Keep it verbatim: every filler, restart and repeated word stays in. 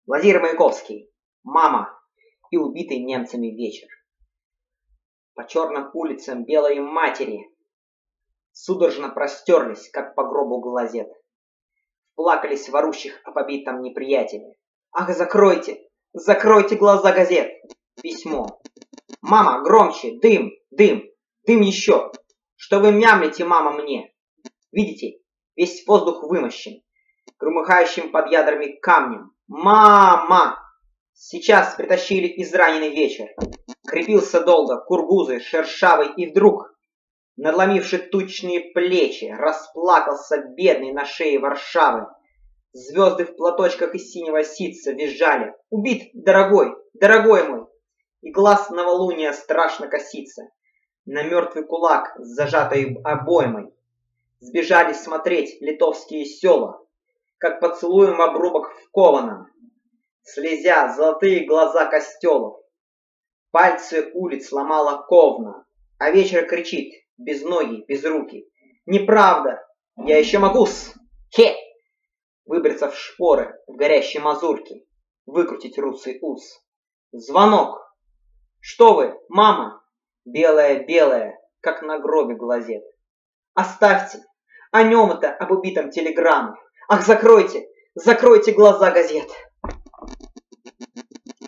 Владимир Маяковский. Мама и убитый немцами вечер. По черным улицам белые матери судорожно простерлись, как по гробу глазет. Плакались в орущих о побитом неприятеле. Ах, закройте, закройте глаза газет! Письмо. Мама, громче, дым, дым, дым еще. Что вы мямлите, мама, мне? Видите, весь воздух вымощен громыхающим под ядрами камнем. Мама! Сейчас притащили израненный вечер. Крепился долго, кургузый, шершавый, и вдруг, надломивши тучные плечи, расплакался бедный на шее Варшавы. Звезды в платочках из синего ситца визжали. Убит, дорогой, дорогой мой! И глаз новолуния страшно косится на мертвый кулак с зажатой обоймой. Сбежали смотреть литовские села, как поцелуем обрубок в кованом, слезя золотые глаза костелов. Пальцы улиц ломала ковна, а вечер кричит, без ноги, без руки: неправда, я еще могу-с, хе! Выбраться в шпоры в горящей мазурке, выкрутить русый ус. Звонок. Что вы, мама? Белая-белая, как на гробе глазет. Оставьте, о нем это, об убитом телеграмму. Ах, закройте, закройте глаза газет.